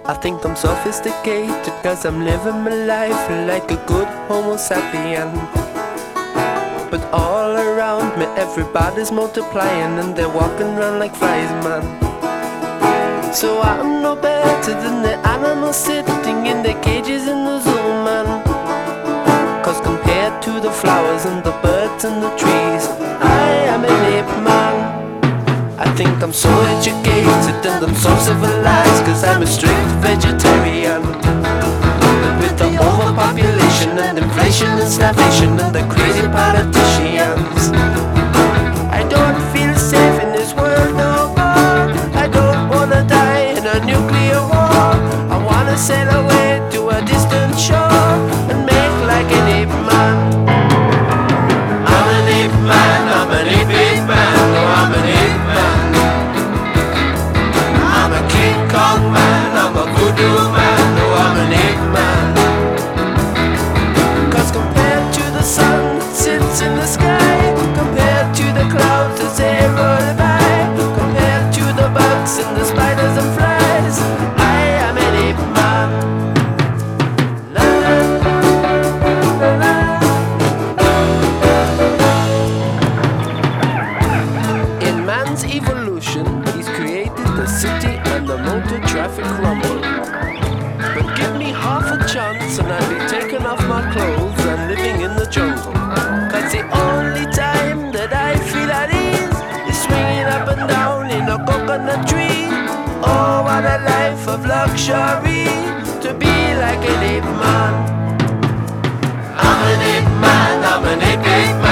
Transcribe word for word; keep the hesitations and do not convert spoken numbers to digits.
I think I'm sophisticated cause I'm living my life like a good homo sapien. But all around me everybody's multiplying and they're walking around like flies, man. So I'm no better than the animals sitting in their cages in the zoo, man. Cause compared to the flowers and the birds and the trees, I am an ape man. I think I'm so educated and I'm so civilized cause I'm a strict vegetarian. But with the overpopulation and inflation and starvation and the crazy politicians, I don't feel safe in this world no more. I don't wanna die in a nuclear war. I wanna sail away to a distant shore and make like an ape man. I'm an ape man, I'm an ape ape man, no I'm an ape man. I'm a King Kong man, I'm a voodoo man, no I'm an ape man. Cause compared to the sun that sits in the sky, compared to the clouds as they roll by, compared to the bugs and the spiders and flies, I am an ape man. La, la, la. In man's evolution, he's created the city and the motor traffic rumble. But give me half a chance and I'll be taking off my clothes and living in the jungle. Cause the only time that I feel at ease is swinging up and down in a coconut tree. Oh, what a life of luxury, to be like an ape man. I'm an ape man, I'm an ape ape